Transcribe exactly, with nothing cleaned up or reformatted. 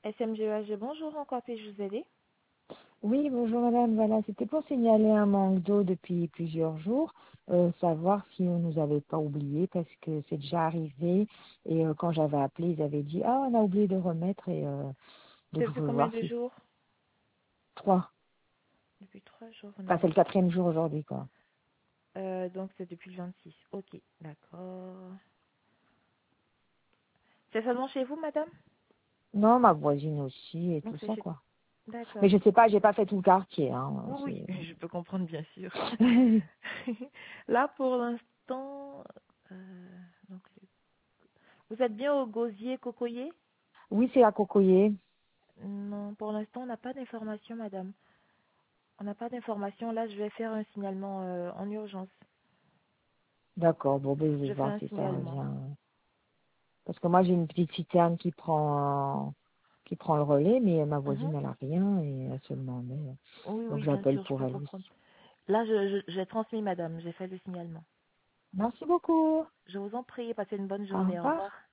S M G E H G, bonjour, en quoi puis-je vous aider? Oui, bonjour madame. Voilà, c'était pour signaler un manque d'eau depuis plusieurs jours, euh, savoir si on nous avait pas oublié parce que c'est déjà arrivé et euh, quand j'avais appelé, ils avaient dit ah on a oublié de remettre et euh, donc je Depuis veux combien voir de si jours? trois. Depuis trois jours, vous Enfin c'est n'avez le quatrième jour aujourd'hui quoi. Euh, donc c'est depuis le vingt-six. Ok, d'accord. C'est seulement chez vous, madame? Non, ma voisine aussi et Donc tout c'est ça chez... quoi. Mais D'accord. je sais pas, j'ai pas fait tout le quartier hein. Oui, c'est- oui, je peux comprendre, bien sûr. Là, pour l'instant... euh, donc, vous êtes bien au gosier cocoyer? Oui, c'est à Cocoyer. Non, pour l'instant, on n'a pas d'informations, madame. On n'a pas d'informations. Là, je vais faire un signalement euh, en urgence. D'accord, bon ben je vais Je fais voir un si ça signalement. revient. Parce que moi j'ai une petite citerne qui prend qui prend le relais, mais ma Mhm. voisine elle a rien et elle se demandait. Oui, Donc oui, bien j'appelle sûr, je pour peux elle comprendre. aussi. Là, je, je- j'ai transmis, madame. J'ai fait le signalement. Merci beaucoup. Je vous en prie, passez une bonne Au journée. Au revoir. revoir.